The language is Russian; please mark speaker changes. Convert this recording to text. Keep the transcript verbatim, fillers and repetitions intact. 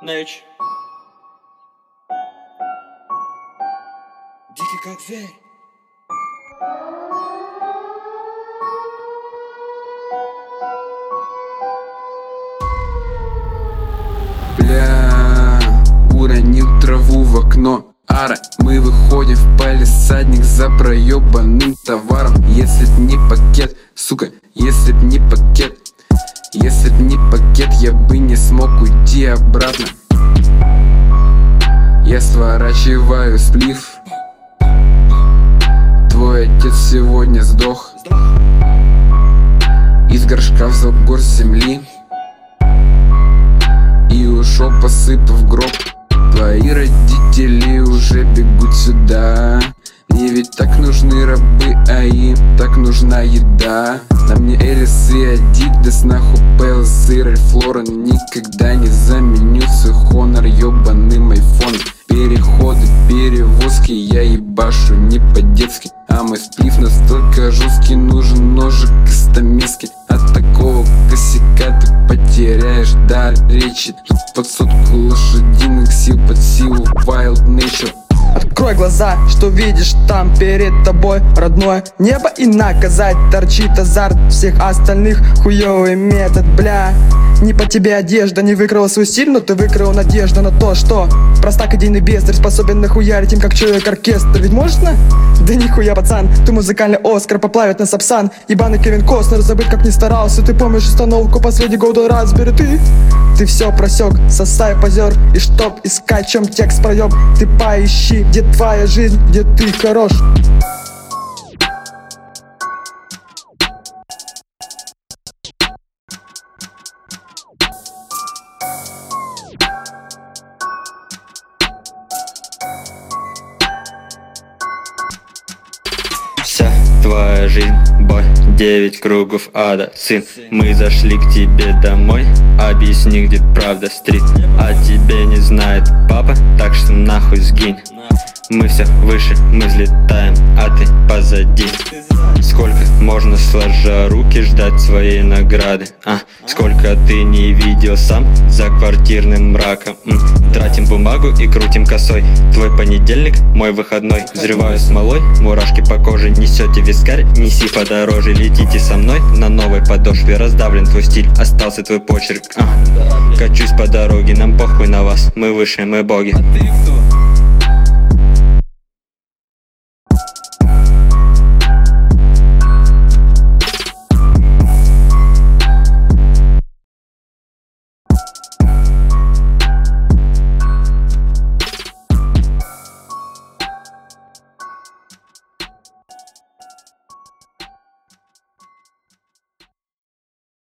Speaker 1: Нэч.
Speaker 2: Дикий как зверь.
Speaker 3: Бля, уронил траву в окно. Ара, мы выходим в палисадник за проебанным товаром. Если б не пакет, сука, если б не пакет, если б не пакет, я бы не смог уйти обратно. Я сворачиваю слив. Твой отец сегодня сдох. Из горшка взял горсть земли и ушел, посыпав гроб. Твои родители уже бегут сюда. Мне ведь так нужны рабы, а им так нужна еда. На мне Элис и Адидас, нахуй Пэлс и Ральф Лорен. Никогда не заменю свой хонор ёбаным айфоном. Переходы, перевозки, я ебашу не по-детски. А мой сплив настолько жесткий, нужен ножик из стамески. От такого косяка ты потеряешь дар речи. Тут под сотку лошадиных сил, под силу Wild Nature.
Speaker 4: Открой глаза, что видишь там перед тобой? Родное небо и наказать торчит азарт всех остальных. Хуёвый метод, бля. Не по тебе одежда, не выкрыла свой стиль, но ты выкрыл надежду на то, что простак идейный бездарь способен нахуярить им как человек-оркестр. Ведь можно? Да нихуя, пацан, ты музыкальный Оскар поплавит на Сапсан. Ебаный Кевин Костнер, забыть как не старался. Ты помнишь установку последний года Raspberry? Ты, ты все просек, сосай позер. И чтоб искать, чем текст проеб, ты поищи, где твоя жизнь, где ты хорош.
Speaker 1: Вся твоя жизнь, бой, девять кругов ада, сын. Мы зашли к тебе домой, объясни, где правда, стрит. А тебе не знает папа, так что нахуй сгинь. Мы все выше, мы взлетаем, а ты позади. Сколько можно сложа руки ждать своей награды, а? Сколько ты не видел сам за квартирным мраком. М? Тратим бумагу и крутим косой. Твой понедельник, мой выходной. Взрываю смолой, мурашки по коже. Несете вискарь, неси подороже. Летите со мной на новой подошве. Раздавлен твой стиль, остался твой почерк, а? Качусь по дороге, нам похуй на вас. Мы выше, мы боги.
Speaker 2: А ты кто?